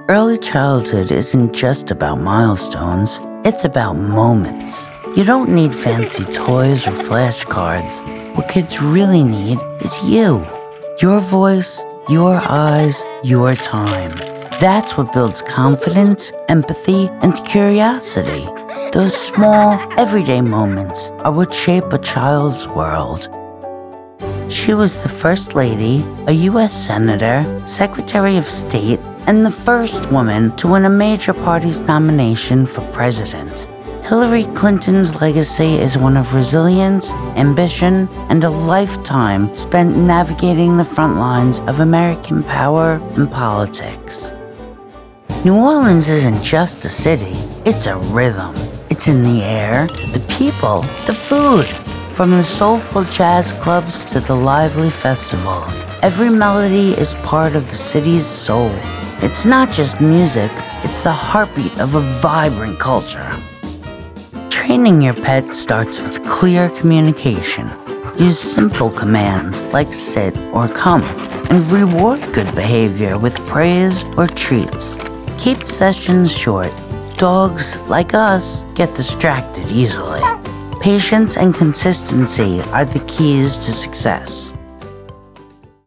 Early childhood isn't just about milestones, it's about moments. You don't need fancy toys or flashcards. What kids really need is you. Your voice, your eyes, your time. That's what builds confidence, empathy, and curiosity. Those small, everyday moments are what shape a child's world. She was the First Lady, a U.S. Senator, Secretary of State, and the first woman to win a major party's nomination for president. Hillary Clinton's legacy is one of resilience, ambition, and a lifetime spent navigating the front lines of American power and politics. New Orleans isn't just a city, it's a rhythm. It's in the air, the people, the food. From the soulful jazz clubs to the lively festivals, every melody is part of the city's soul. It's not just music, it's the heartbeat of a vibrant culture. Training your pet starts with clear communication. Use simple commands like sit or come, and reward good behavior with praise or treats. Keep sessions short. Dogs, like us, get distracted easily. Patience and consistency are the keys to success.